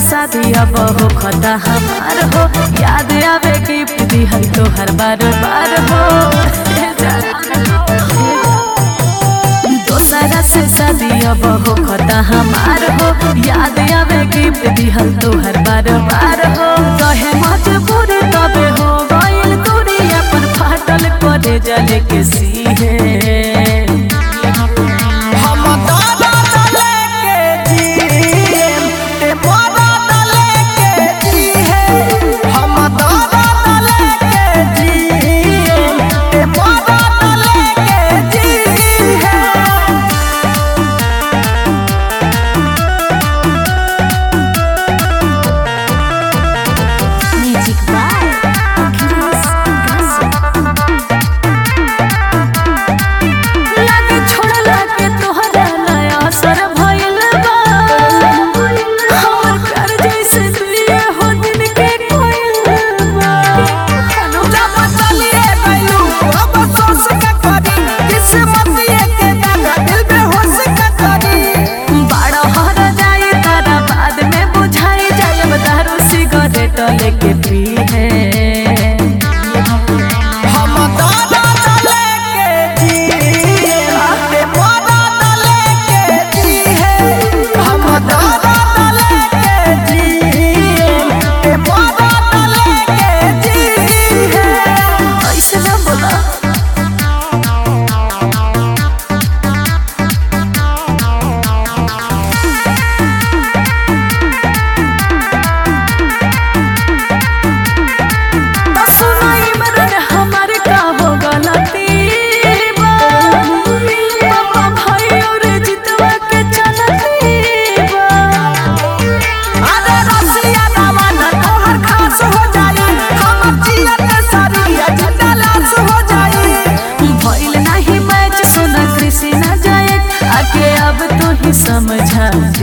शादी अब हो खता हमार हो, याद आवे गिफ्ट दिहल तोहर बार बार हो। दोसरा से शादी अब हो खता हमार हो, याद आवे गिफ्ट दिहल तोहर बार बार हो। कहे मजबूर तबे हो गइल दूरी, अपन फाटल करे जले के सीहे। लेके पी है हम दादा लेके जी है, दादा लेके जी है, हम दादा लेके जी है, दादा लेके जी है। ऐसे ना बोला समझा।